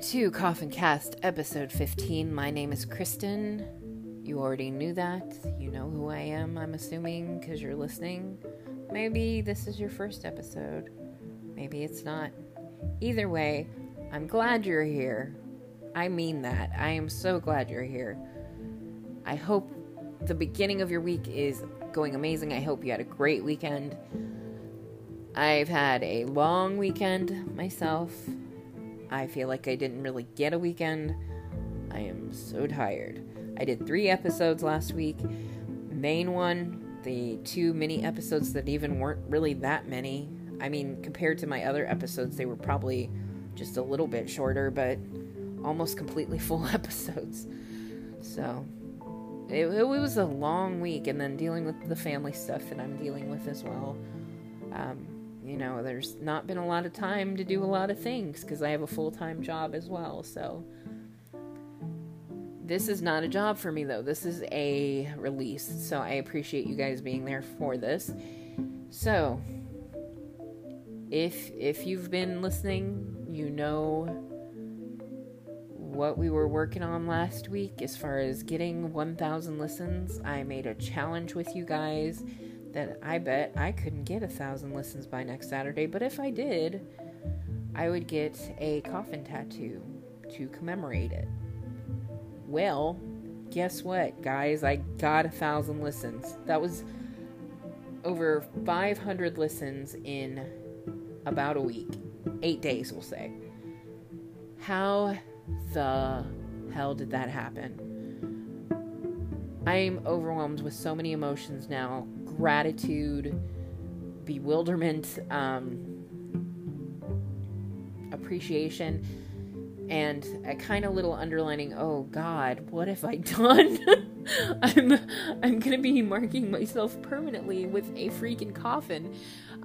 to Coffin Cast, episode 15. My name is Kristen. You already knew that. You know who I am, I'm assuming, because you're listening. Maybe this is your first episode. Maybe it's not. Either way, I'm glad you're here. I mean that. I am so glad you're here. I hope the beginning of your week is going amazing. I hope you had a great weekend. I've had a long weekend myself. I feel like I didn't really get a weekend. I am so tired. I did 3 episodes last week. Main one, the 2 mini episodes that even weren't really that many. I mean, compared to my other episodes, they were probably just a little bit shorter, but almost completely full episodes. So, it was a long week, and then dealing with the family stuff that I'm dealing with as well. There's not been a lot of time to do a lot of things because I have a full-time job as well. So this is not a job for me, though. This is a release. So I appreciate you guys being there for this. So if you've been listening, you know what we were working on last week as far as getting 1,000 listens. I made a challenge with you guys that I bet I couldn't get 1,000 listens by next Saturday, but if I did, I would get a coffin tattoo to commemorate it. Well, guess what, guys? I got 1,000 listens. That was over 500 listens in about a week. 8 days, we'll say. How the hell did that happen? I'm overwhelmed with so many emotions now. Gratitude, bewilderment, appreciation, and a kind of little underlining, oh God, what have I done? I'm gonna be marking myself permanently with a freaking coffin.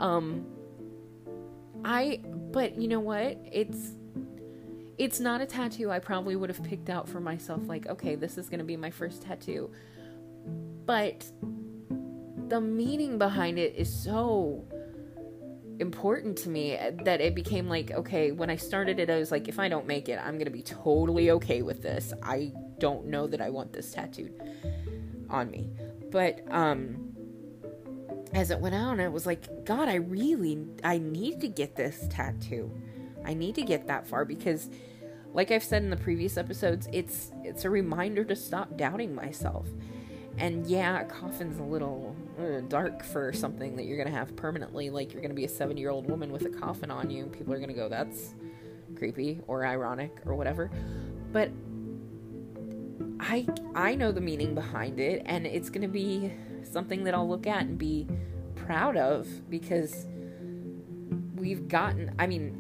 But you know what? It's not a tattoo I probably would have picked out for myself, like, okay, this is gonna be my first tattoo. But the meaning behind it is so important to me that it became like, okay, when I started it, I was like, if I don't make it, I'm going to be totally okay with this. I don't know that I want this tattooed on me. But, as it went on, I was like, God, I need to get this tattoo. I need to get that far because, like I've said in the previous episodes, it's a reminder to stop doubting myself. And yeah, a coffin's a little dark for something that you're going to have permanently. Like, you're going to be a 70-year-old woman with a coffin on you. People are going to go, that's creepy or ironic or whatever. But I know the meaning behind it, and it's going to be something that I'll look at and be proud of because we've gotten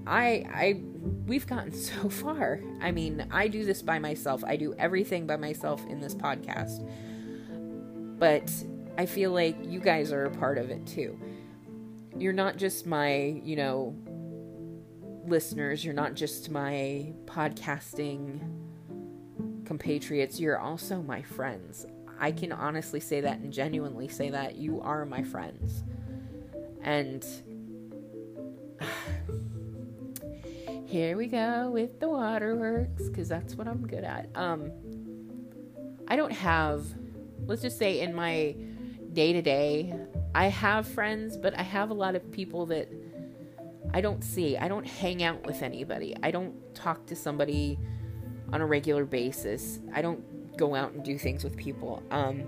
so far. I mean, I do this by myself. I do everything by myself in this podcast. But I feel like you guys are a part of it too. You're not just my, listeners. You're not just my podcasting compatriots. You're also my friends. I can honestly say that and genuinely say that you are my friends. And here we go with the waterworks, because that's what I'm good at. I don't have... Let's just say in my day-to-day, I have friends, but I have a lot of people that I don't see. I don't hang out with anybody. I don't talk to somebody on a regular basis. I don't go out and do things with people.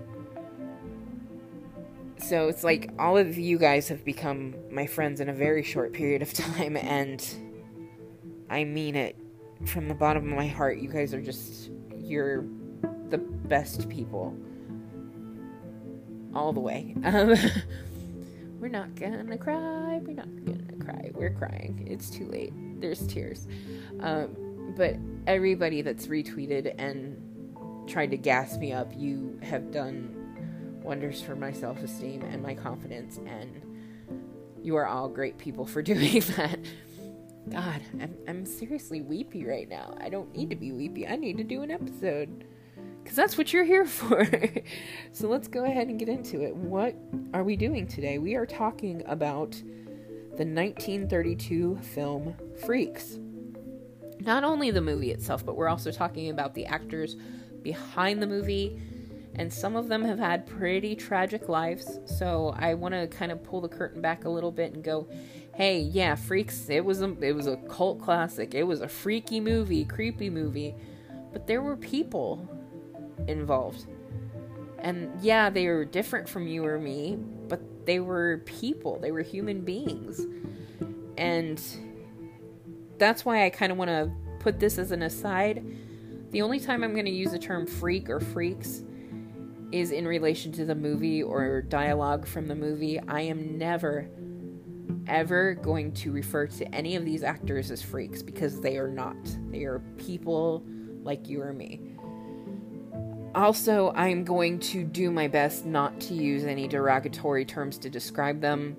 So it's like all of you guys have become my friends in a very short period of time, and I mean it from the bottom of my heart. You guys are you're the best people. All the way. We're not gonna cry. We're crying. It's too late. There's tears. But everybody that's retweeted and tried to gas me up, you have done wonders for my self-esteem and my confidence, and you are all great people for doing that. God, I'm seriously weepy right now. I don't need to be weepy. I need to do an episode. Because that's what you're here for. So let's go ahead and get into it. What are we doing today? We are talking about the 1932 film Freaks. not only the movie itself, but we're also talking about the actors behind the movie, and some of them have had pretty tragic lives. So I want to kind of pull the curtain back a little bit and go, hey, yeah, Freaks, it was a cult classic. It was a freaky movie, creepy movie, but there were people involved. And yeah, they were different from you or me, but they were people. They were human beings. And that's why I kind of want to put this as an aside. The only time I'm going to use the term freak or freaks is in relation to the movie or dialogue from the movie. I am never, ever going to refer to any of these actors as freaks, because they are not. They are people like you or me. Also, I'm going to do my best not to use any derogatory terms to describe them.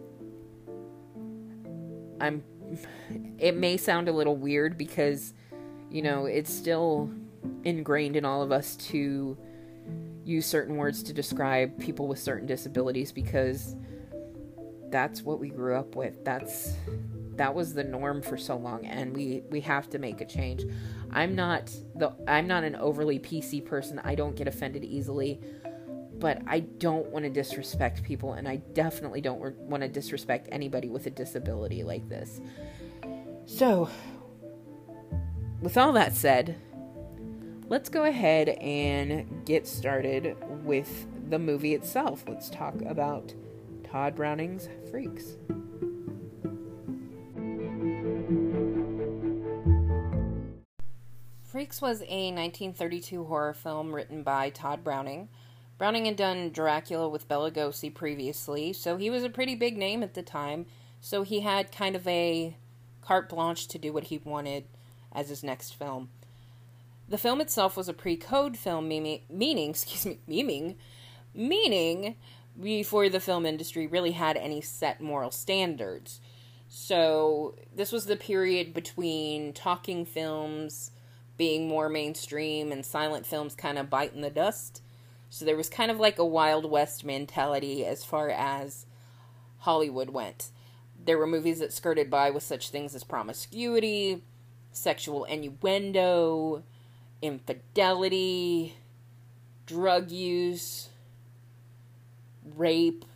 It may sound a little weird because, it's still ingrained in all of us to use certain words to describe people with certain disabilities, because that's what we grew up with. That was the norm for so long, and we have to make a change. I'm not an overly PC person. I don't get offended easily, but I don't want to disrespect people, and I definitely don't want to disrespect anybody with a disability like this. So, with all that said, let's go ahead and get started with the movie itself. Let's talk about Tod Browning's Freaks. Freaks was a 1932 horror film written by Tod Browning. Browning had done Dracula with Bela Lugosi previously, so he was a pretty big name at the time, so he had kind of a carte blanche to do what he wanted as his next film. The film itself was a pre-code film, meaning before the film industry really had any set moral standards. So this was the period between talking films being more mainstream and silent films kind of biting the dust. So there was kind of like a Wild West mentality as far as Hollywood went. There were movies that skirted by with such things as promiscuity, sexual innuendo, infidelity, drug use, rape,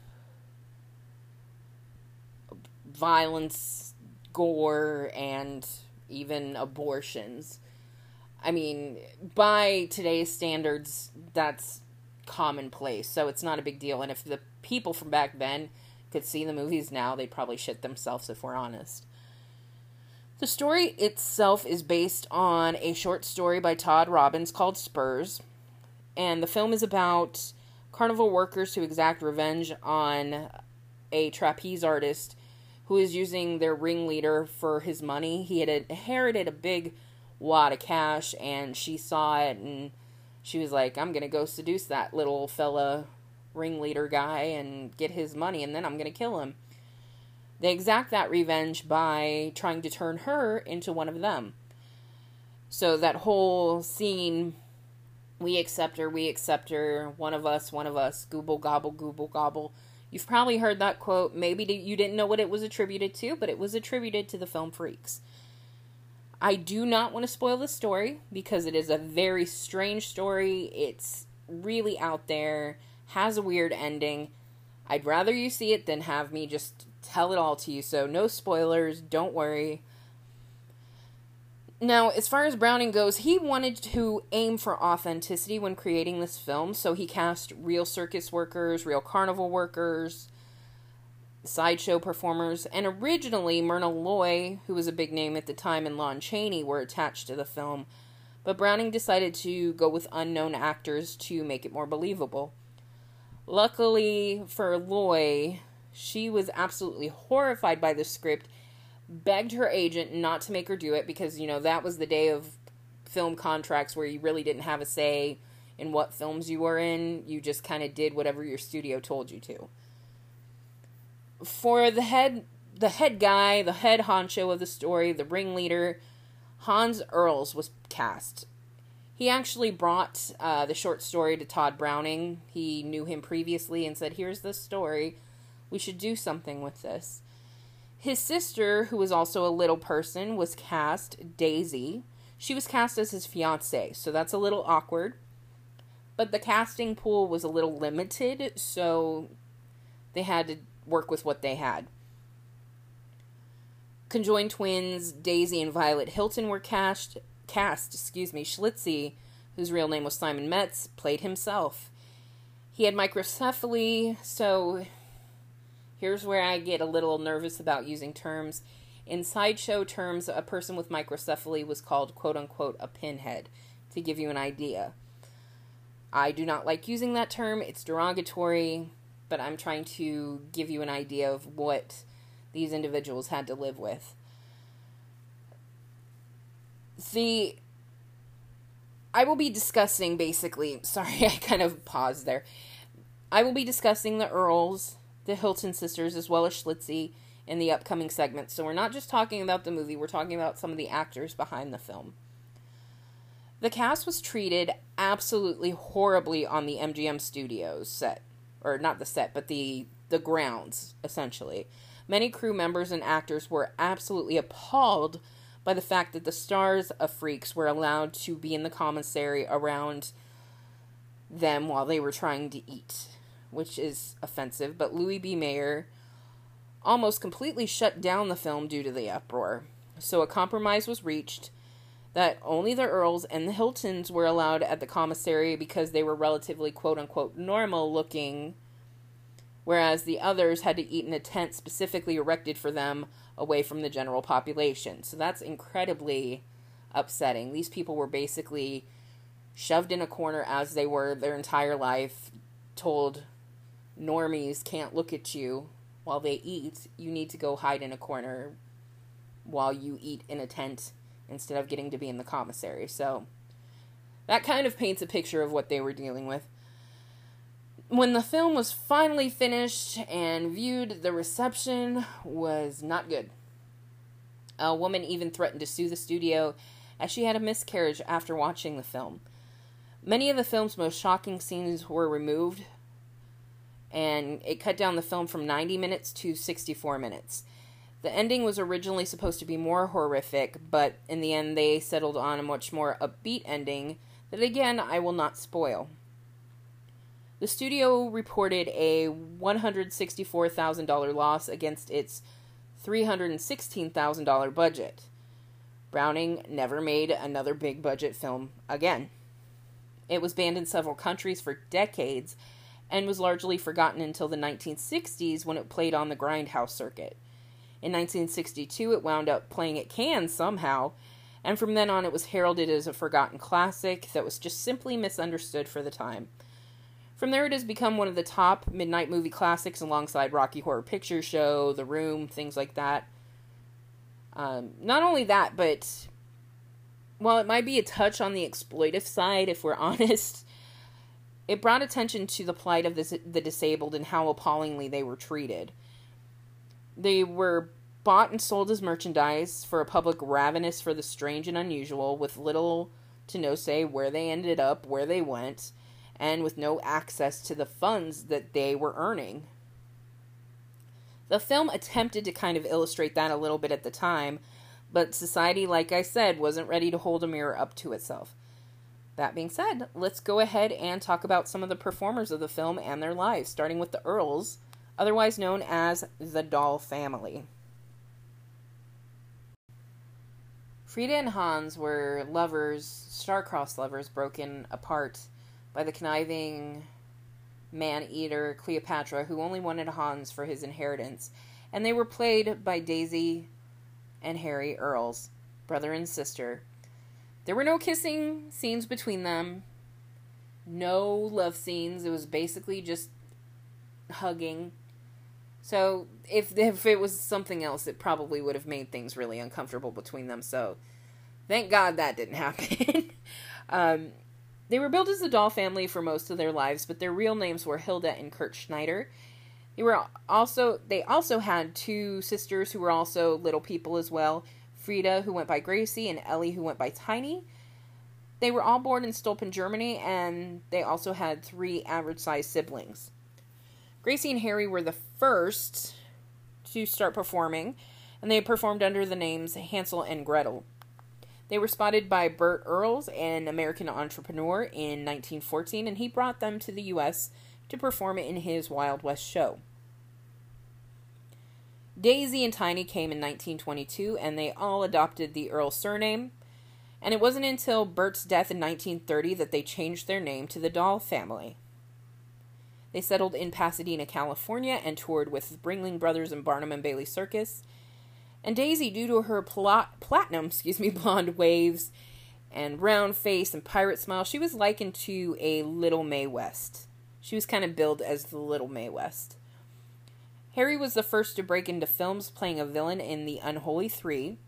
violence, gore, and even abortions. I mean, by today's standards, that's commonplace, so it's not a big deal. And if the people from back then could see the movies now, they'd probably shit themselves, if we're honest. The story itself is based on a short story by Todd Robbins called Spurs, and the film is about carnival workers who exact revenge on a trapeze artist who is using their ringleader for his money. He had inherited a big wad of cash, and she saw it, and she was like, I'm gonna go seduce that little fella ringleader guy and get his money, and then I'm gonna kill him. They exact that revenge by trying to turn her into one of them. So that whole scene, we accept her, one of us, gooble gobble. You've probably heard that quote. Maybe you didn't know what it was attributed to, but it was attributed to the film Freaks. I do not want to spoil the story, because it is a very strange story. It's really out there, has a weird ending. I'd rather you see it than have me just tell it all to you, so no spoilers, don't worry. Now, as far as Browning goes, he wanted to aim for authenticity when creating this film, so he cast real circus workers, real carnival workers, sideshow performers, and originally Myrna Loy, who was a big name at the time, and Lon Chaney were attached to the film, but Browning decided to go with unknown actors to make it more believable. Luckily for Loy, she was absolutely horrified by the script, begged her agent not to make her do it, because, that was the day of film contracts where you really didn't have a say in what films you were in. You just kind of did whatever your studio told you to. For the head guy, the head honcho of the story, the ringleader, Hans Earls was cast. He actually brought the short story to Tod Browning. He knew him previously and said, here's this story. We should do something with this. His sister, who was also a little person, was cast, Daisy. She was cast as his fiancée, so that's a little awkward. But the casting pool was a little limited, so they had to work with what they had. Conjoined twins Daisy and Violet Hilton were cast. Schlitzie, whose real name was Simon Metz, played himself. He had microcephaly, so here's where I get a little nervous about using terms. In sideshow terms, a person with microcephaly was called, quote-unquote, a pinhead, to give you an idea. I do not like using that term. It's derogatory, but I'm trying to give you an idea of what these individuals had to live with. I will be discussing, basically, sorry, I kind of paused there. I will be discussing the Earls, the Hilton sisters, as well as Schlitzie in the upcoming segments. So we're not just talking about the movie, we're talking about some of the actors behind the film. The cast was treated absolutely horribly on the MGM Studios set. Or not the set, but the grounds, essentially. Many crew members and actors were absolutely appalled by the fact that the stars of Freaks were allowed to be in the commissary around them while they were trying to eat, which is offensive. But Louis B. Mayer almost completely shut down the film due to the uproar. So a compromise was reached that only the Earls and the Hiltons were allowed at the commissary because they were relatively quote-unquote normal looking, whereas the others had to eat in a tent specifically erected for them away from the general population. So that's incredibly upsetting. These people were basically shoved in a corner as they were their entire life, told normies can't look at you while they eat. You need to go hide in a corner while you eat in a tent instead of getting to be in the commissary. So that kind of paints a picture of what they were dealing with. When the film was finally finished and viewed, the reception was not good. A woman even threatened to sue the studio as she had a miscarriage after watching the film. Many of the film's most shocking scenes were removed, and it cut down the film from 90 minutes to 64 minutes. The ending was originally supposed to be more horrific, but in the end they settled on a much more upbeat ending that, again, I will not spoil. The studio reported a $164,000 loss against its $316,000 budget. Browning never made another big budget film again. It was banned in several countries for decades and was largely forgotten until the 1960s when it played on the Grindhouse circuit. In 1962, it wound up playing at Cannes somehow, and from then on it was heralded as a forgotten classic that was just simply misunderstood for the time. From there, it has become one of the top midnight movie classics alongside Rocky Horror Picture Show, The Room, things like that. Not only that, but while it might be a touch on the exploitive side, if we're honest, it brought attention to the plight of the disabled and how appallingly they were treated. They were bought and sold as merchandise for a public ravenous for the strange and unusual, with little to no say where they ended up, where they went, and with no access to the funds that they were earning. The film attempted to kind of illustrate that a little bit at the time, but society, like I said, wasn't ready to hold a mirror up to itself. That being said, let's go ahead and talk about some of the performers of the film and their lives, starting with the Earls, otherwise known as the Doll family. Frida and Hans were lovers, star-crossed lovers, broken apart by the conniving man-eater Cleopatra, who only wanted Hans for his inheritance, and they were played by Daisy and Harry Earls, brother and sister. There were no kissing scenes between them, no love scenes. It was basically just hugging. So if it was something else, it probably would have made things really uncomfortable between them. So thank God that didn't happen. They were billed as the Doll family for most of their lives, but their real names were Hilda and Kurt Schneider. They also had two sisters who were also little people as well. Frida, who went by Gracie, and Ellie, who went by Tiny. They were all born in Stolpen, Germany, and they also had 3 average-sized siblings. Gracie and Harry were the first to start performing, and they performed under the names Hansel and Gretel. They were spotted by Burt Earls, an American entrepreneur, in 1914, and he brought them to the U.S. to perform in his Wild West show. Daisy and Tiny came in 1922, and they all adopted the Earl surname. And it wasn't until Bert's death in 1930 that they changed their name to the Dahl family. They settled in Pasadena, California, and toured with Ringling Brothers and Barnum and Bailey Circus. And Daisy, due to her platinum blonde waves and round face and pirate smile, she was likened to a Little Mae West. She was kind of billed as the Little Mae West. Harry was the first to break into films, playing a villain in The Unholy Three.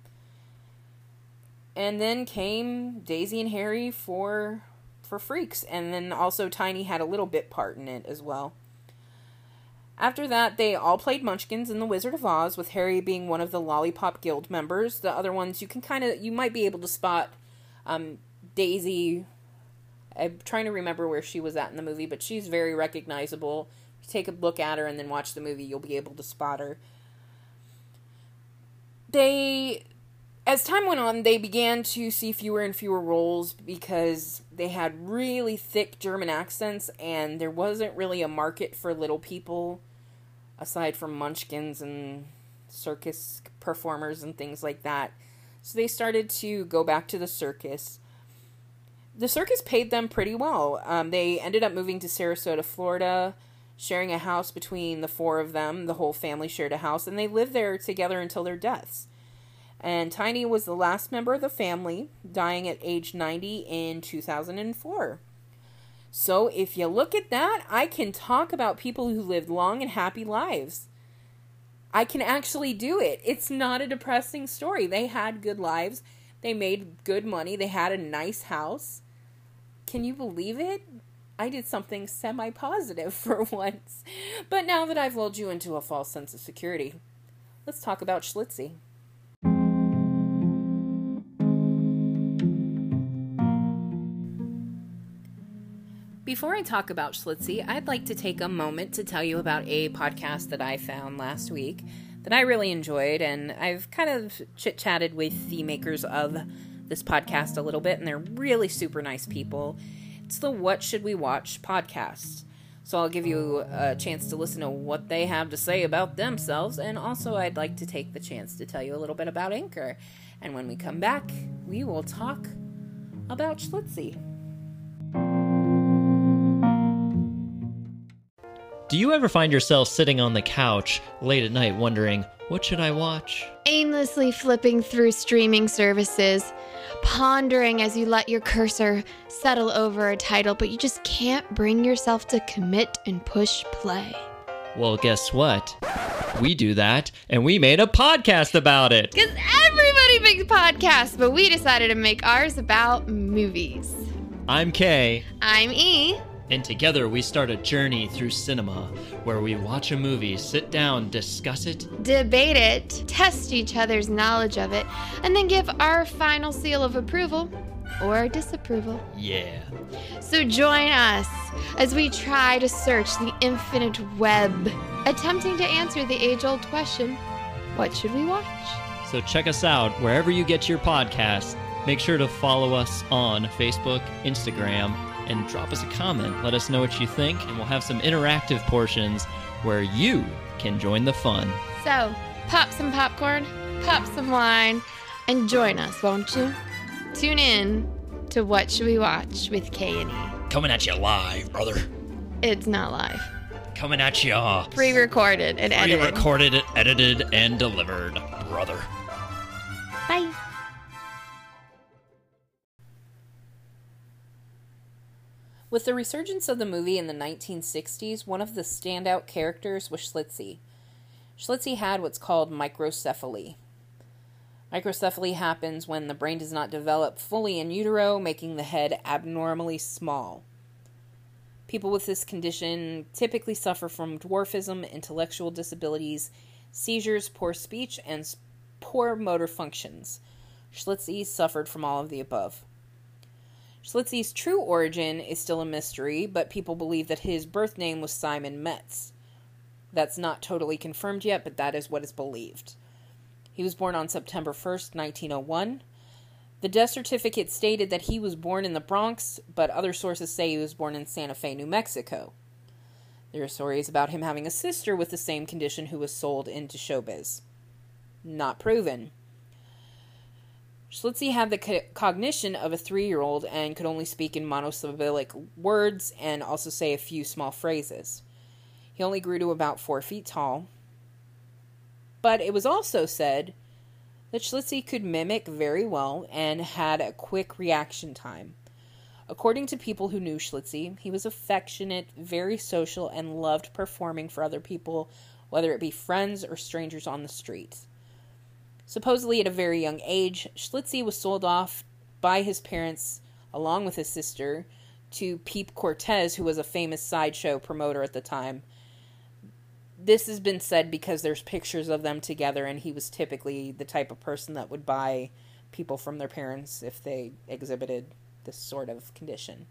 And then came Daisy and Harry for Freaks. And then also Tiny had a little bit part in it as well. After that, they all played Munchkins in The Wizard of Oz, with Harry being one of the Lollipop Guild members. The other ones, you might be able to spot. Daisy, I'm trying to remember where she was at in the movie, but she's very recognizable. If you take a look at her and then watch the movie, you'll be able to spot her. As time went on, they began to see fewer and fewer roles because they had really thick German accents, and there wasn't really a market for little people, aside from Munchkins and circus performers and things like that. So they started to go back to the circus. The circus paid them pretty well. They ended up moving to Sarasota, Florida, sharing a house between the four of them. The whole family shared a house, and they lived there together until their deaths. And Tiny was the last member of the family, dying at age 90 in 2004. So if you look at that, I can talk about people who lived long and happy lives. I can actually do it. It's not a depressing story. They had good lives. They made good money. They had a nice house. Can you believe it? I did something semi-positive for once. But now that I've lulled you into a false sense of security, let's talk about Schlitzie. Before I talk about Schlitzie, I'd like to take a moment to tell you about a podcast that I found last week that I really enjoyed, and I've kind of chit-chatted with the makers of this podcast a little bit, and they're really super nice people. It's the What Should We Watch podcast. So I'll give you a chance to listen to what they have to say about themselves, and also I'd like to take the chance to tell you a little bit about Anchor. And when we come back, we will talk about Schlitzie. Do you ever find yourself sitting on the couch late at night wondering, what should I watch? Aimlessly flipping through streaming services, pondering as you let your cursor settle over a title, but you just can't bring yourself to commit and push play? Well, guess what? We do that, and we made a podcast about it. Because everybody makes podcasts, but we decided to make ours about movies. I'm Kay. I'm E. And together we start a journey through cinema where we watch a movie, sit down, discuss it, debate it, test each other's knowledge of it, and then give our final seal of approval or disapproval. Yeah. So join us as we try to search the infinite web, attempting to answer the age-old question, what should we watch? So check us out wherever you get your podcasts. Make sure to follow us on Facebook, Instagram, and drop us a comment. Let us know what you think, and we'll have some interactive portions where you can join the fun. So, pop some popcorn, pop some wine, and join us, won't you? Tune in to What Should We Watch with K and E. Coming at you live, brother. It's not live. Coming at you. Pre-recorded and edited. Pre-recorded, edited, and delivered, brother. Bye. With the resurgence of the movie in the 1960s, one of the standout characters was Schlitzie. Schlitzie had what's called microcephaly. Microcephaly happens when the brain does not develop fully in utero, making the head abnormally small. People with this condition typically suffer from dwarfism, intellectual disabilities, seizures, poor speech, and poor motor functions. Schlitzie suffered from all of the above. Schlitzie's true origin is still a mystery, but people believe that his birth name was Simon Metz. That's not totally confirmed yet, but that is what is believed. He was born on September 1st, 1901. The death certificate stated that he was born in the Bronx, but other sources say he was born in Santa Fe, New Mexico. There are stories about him having a sister with the same condition who was sold into showbiz. Not proven. Schlitzie had the cognition of a 3-year-old and could only speak in monosyllabic words and also say a few small phrases. He only grew to about 4 feet tall. But it was also said that Schlitzie could mimic very well and had a quick reaction time. According to people who knew Schlitzie, he was affectionate, very social, and loved performing for other people, whether it be friends or strangers on the street. Supposedly at a very young age, Schlitzie was sold off by his parents, along with his sister, to Pepe Cortez, who was a famous sideshow promoter at the time. This has been said because there's pictures of them together, and he was typically the type of person that would buy people from their parents if they exhibited this sort of condition.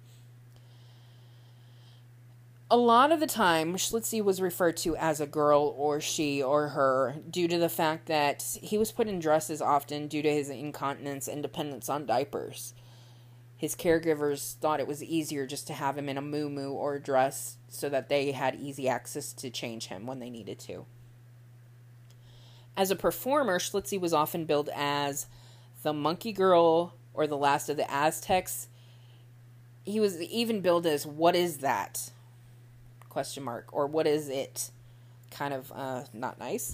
A lot of the time, Schlitzie was referred to as a girl or she or her due to the fact that he was put in dresses often due to his incontinence and dependence on diapers. His caregivers thought it was easier just to have him in a muumuu or a dress so that they had easy access to change him when they needed to. As a performer, Schlitzie was often billed as the Monkey Girl or the Last of the Aztecs. He was even billed as "What is that?" ? Or "What is it?" Kind of not nice.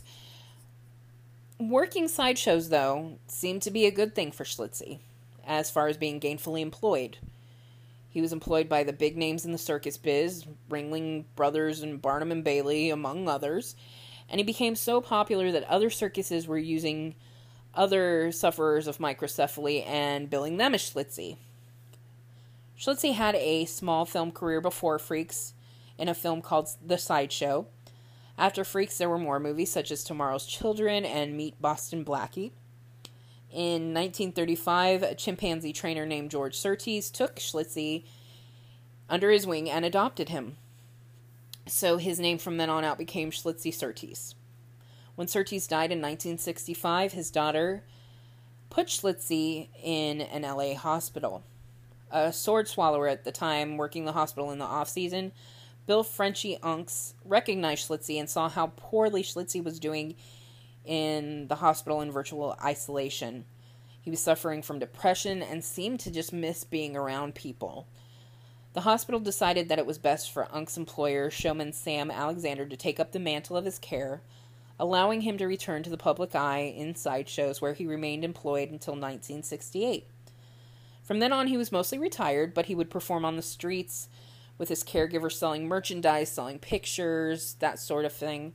Working sideshows, though, seemed to be a good thing for Schlitzie, as far as being gainfully employed. He was employed by the big names in the circus biz, Ringling Brothers and Barnum and Bailey, among others, and he became so popular that other circuses were using other sufferers of microcephaly and billing them as Schlitzie. Schlitzie had a small film career before Freaks in a film called The Sideshow. After Freaks, there were more movies such as Tomorrow's Children and Meet Boston Blackie. In 1935, a chimpanzee trainer named George Surtees took Schlitzie under his wing and adopted him. So his name from then on out became Schlitzie Surtees. When Surtees died in 1965, his daughter put Schlitzie in an LA hospital. A sword swallower at the time, working the hospital in the off-season, Bill Frenchie Unks, recognized Schlitzie and saw how poorly Schlitzie was doing in the hospital in virtual isolation. He was suffering from depression and seemed to just miss being around people. The hospital decided that it was best for Unk's employer, showman Sam Alexander, to take up the mantle of his care, allowing him to return to the public eye in sideshows where he remained employed until 1968. From then on, he was mostly retired, but he would perform on the streets with his caregiver selling merchandise, selling pictures, that sort of thing.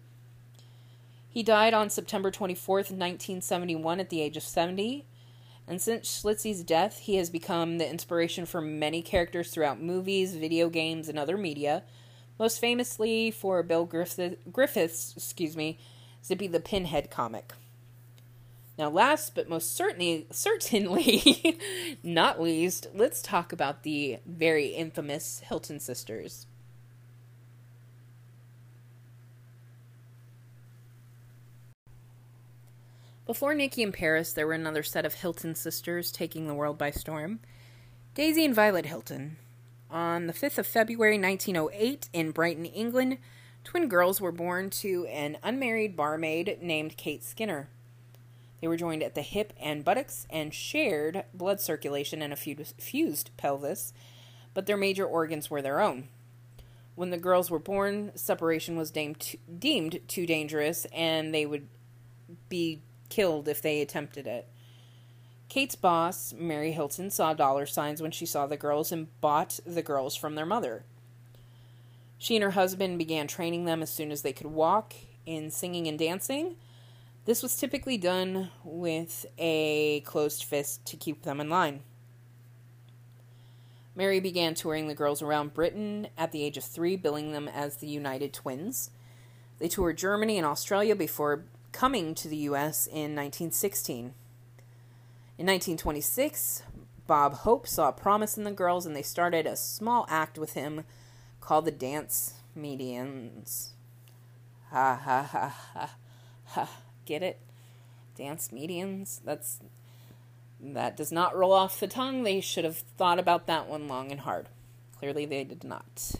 He died on September 24th, 1971 at the age of 70, and since Schlitzie's death, he has become the inspiration for many characters throughout movies, video games, and other media, most famously for Bill Griffith's Zippy the Pinhead comic. Now, last but most certainly not least, let's talk about the very infamous Hilton sisters. Before Nikki and Paris, there were another set of Hilton sisters taking the world by storm. Daisy and Violet Hilton. On the 5th of February 1908 in Brighton, England, twin girls were born to an unmarried barmaid named Kate Skinner. They were joined at the hip and buttocks and shared blood circulation and a fused pelvis, but their major organs were their own. When the girls were born, separation was deemed too dangerous, and they would be killed if they attempted it. Kate's boss, Mary Hilton, saw dollar signs when she saw the girls and bought the girls from their mother. She and her husband began training them as soon as they could walk in singing and dancing. This was typically done with a closed fist to keep them in line. Mary began touring the girls around Britain at the age of 3, billing them as the United Twins. They toured Germany and Australia before coming to the U.S. in 1916. In 1926, Bob Hope saw promise in the girls, and they started a small act with him called the Dance Medians. Ha ha ha ha ha. Get it? Dance Medians? That does not roll off the tongue. They should have thought about that one long and hard. Clearly they did not.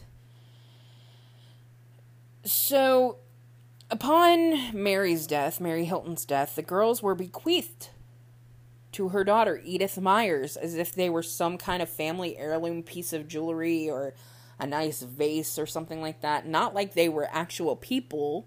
So, upon Mary Hilton's death, the girls were bequeathed to her daughter, Edith Myers, as if they were some kind of family heirloom piece of jewelry or a nice vase or something like that. Not like they were actual people.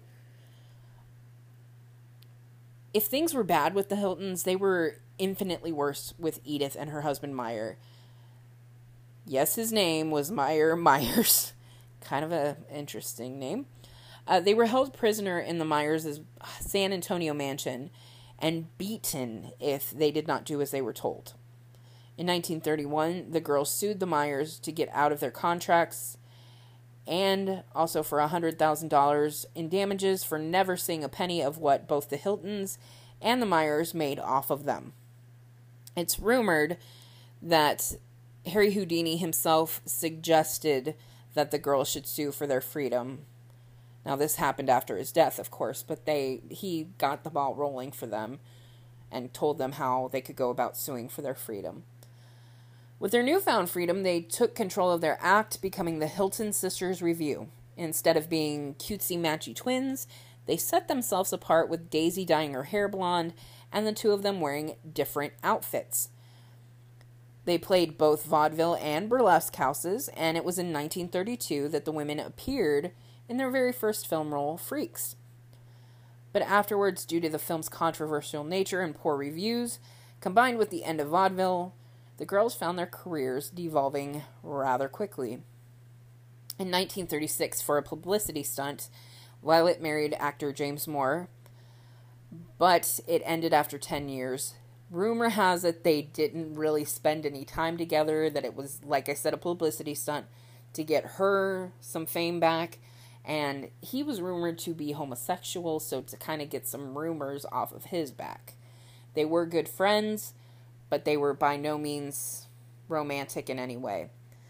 If things were bad with the Hiltons, they were infinitely worse with Edith and her husband Meyer. Yes, his name was Meyer Myers. Kind of an interesting name. They were held prisoner in the Myers' San Antonio mansion and beaten if they did not do as they were told. In 1931, the girls sued the Myers to get out of their contracts and also for $100,000 in damages for never seeing a penny of what both the Hiltons and the Myers made off of them. It's rumored that Harry Houdini himself suggested that the girls should sue for their freedom. Now, this happened after his death, of course, but he got the ball rolling for them and told them how they could go about suing for their freedom. With their newfound freedom, they took control of their act, becoming the Hilton Sisters Revue. Instead of being cutesy-matchy twins, they set themselves apart with Daisy dyeing her hair blonde and the two of them wearing different outfits. They played both vaudeville and burlesque houses, and it was in 1932 that the women appeared in their very first film role, Freaks. But afterwards, due to the film's controversial nature and poor reviews, combined with the end of vaudeville, the girls found their careers devolving rather quickly. In 1936, for a publicity stunt, Violet married actor James Moore, but it ended after 10 years. Rumor has it they didn't really spend any time together, that it was, like I said, a publicity stunt to get her some fame back, and he was rumored to be homosexual, so to kind of get some rumors off of his back. They were good friends, but they were by no means romantic in any way.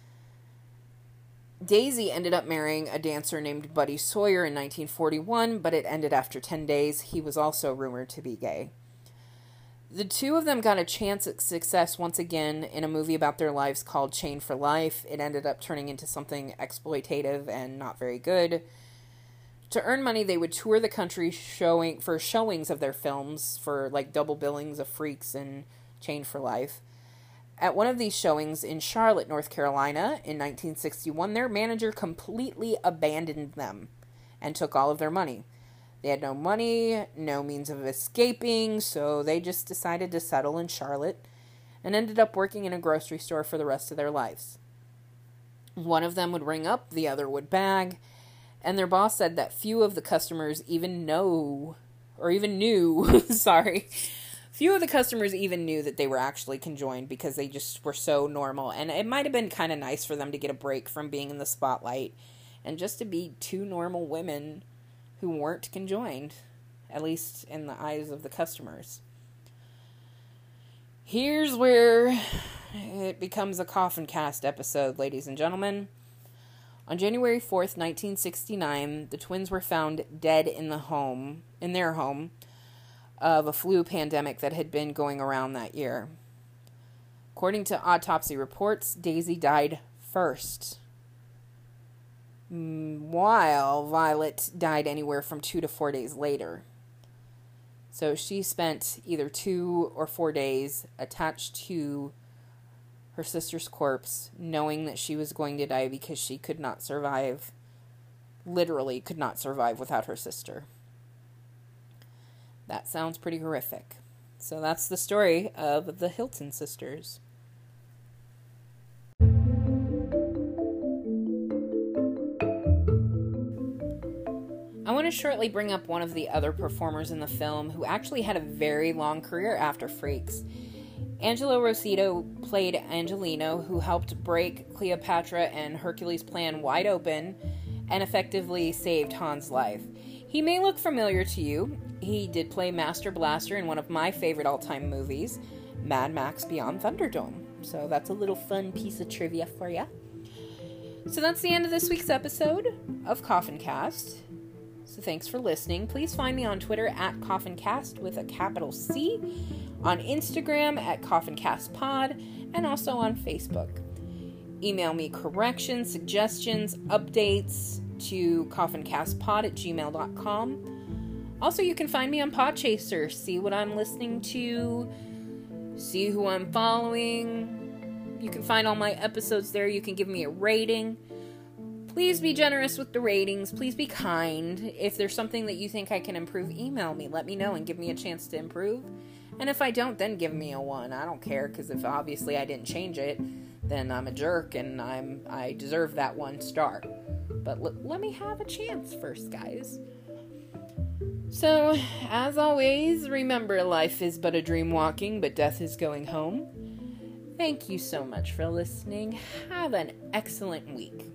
Daisy ended up marrying a dancer named Buddy Sawyer in 1941, but it ended after 10 days. He was also rumored to be gay. The two of them got a chance at success once again in a movie about their lives called Chained for Life. It ended up turning into something exploitative and not very good. To earn money, they would tour the country for showings of their films, for like double billings of Freaks and Chained for Life. At one of these showings in Charlotte, North Carolina, in 1961, their manager completely abandoned them and took all of their money. They had no money, no means of escaping, so they just decided to settle in Charlotte and ended up working in a grocery store for the rest of their lives. One of them would ring up, the other would bag, and their boss said that few of the customers even knew Few of the customers even knew that they were actually conjoined because they just were so normal. And it might have been kind of nice for them to get a break from being in the spotlight and just to be two normal women who weren't conjoined, at least in the eyes of the customers. Here's where it becomes a coffin cast episode, ladies and gentlemen. On January 4th, 1969, the twins were found dead in their home, of a flu pandemic that had been going around that year. According to autopsy reports, Daisy died first, while Violet died anywhere from 2 to 4 days later. So she spent either 2 or 4 days attached to her sister's corpse, knowing that she was going to die because she could not survive, literally could not survive without her sister. That sounds pretty horrific. So that's the story of the Hilton sisters. I want to shortly bring up one of the other performers in the film who actually had a very long career after Freaks. Angelo Rosito played Angelino, who helped break Cleopatra and Hercules' plan wide open and effectively saved Han's life. He may look familiar to you. He did play Master Blaster in one of my favorite all-time movies, Mad Max Beyond Thunderdome. So that's a little fun piece of trivia for you. So that's the end of this week's episode of Coffin Cast. So thanks for listening. Please find me on Twitter at CoffinCast with a capital C, on Instagram at CoffinCastPod, and also on Facebook. Email me corrections, suggestions, updates to coffincastpod@gmail.com. Also, you can find me on Podchaser. See what I'm listening to. See who I'm following. You can find all my episodes there. You can give me a rating. Please be generous with the ratings. Please be kind. If there's something that you think I can improve, email me. Let me know and give me a chance to improve. And if I don't, then give me a 1. I don't care, because if obviously I didn't change it, then I'm a jerk and I deserve that 1 star. But let me have a chance first, guys. So, as always, remember life is but a dream walking, but death is going home. Thank you so much for listening. Have an excellent week.